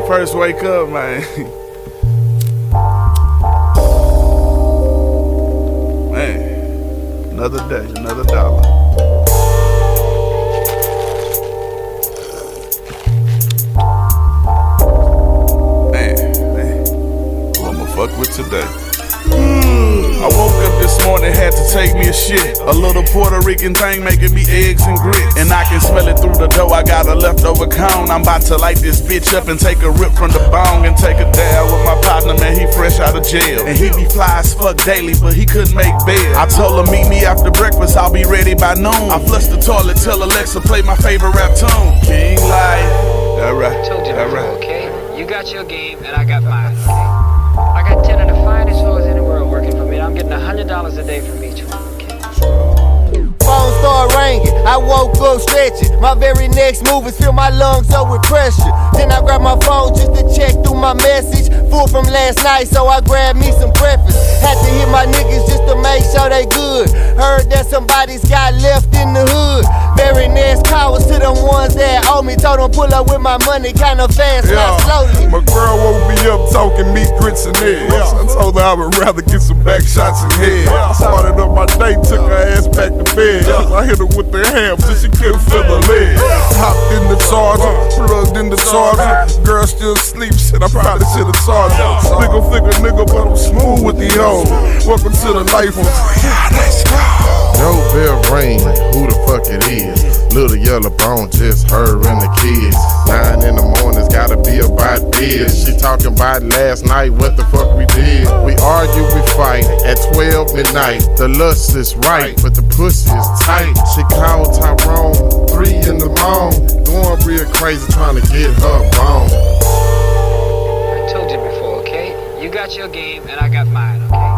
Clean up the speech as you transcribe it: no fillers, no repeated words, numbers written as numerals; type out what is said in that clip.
first wake up, man. Man, another day, another dollar. Man, who I'ma fuck with today? I woke up this morning, had to take me a shit. A little Puerto Rican thing making me eggs and grits. And I can smell it through the dough, I got a leftover cone. I'm about to light this bitch up and take a rip from the bone. And take a dab with my partner, man, he fresh out of jail. And he be fly as fuck daily, but he couldn't make bail. I told him meet me after breakfast, I'll be ready by noon. I flush the toilet, tell Alexa play my favorite rap tune. King Life, that right, told you that before, right. okay? You got your game and I got mine, okay? I got 10 of the finest hoes in the world working for me, and I'm getting $100 a day from each one, okay? Phone started ringing, I woke up stretching. My very next move is fill my lungs up with pressure. Then I grabbed my phone just to check through my message. Full from last night, so I grabbed me some breakfast. Had to hit my niggas just to make sure they good. Heard that somebody's got left in the hood. Very next call was to them ones that owe me. Told them pull up with my money kinda fast, not slowly. My girl woke me up talking meat, grits, and eggs. I told her I would rather get some back shots and head. I started up my day, took her ass back to bed. I hit her with the ham till she couldn't feel her leg. Hopped in the charger, plugged in the charger. Girl still sleep, shit, I probably should have charged her. Figure nigga, but I'm smooth with the hoes. Welcome to the life of let's go. No bell ring, who the fuck it is? Little yellow bone, just her and the kids. 9 in the morning, it's gotta be about this. She talking about last night, what the fuck we did. We argue, we fight, at 12 midnight. The lust is right, but the pussy is tight. She called Tyrone, 3 in the morning. Going real crazy, trying to get her bone. I told you before, okay? You got your game and I got mine, okay?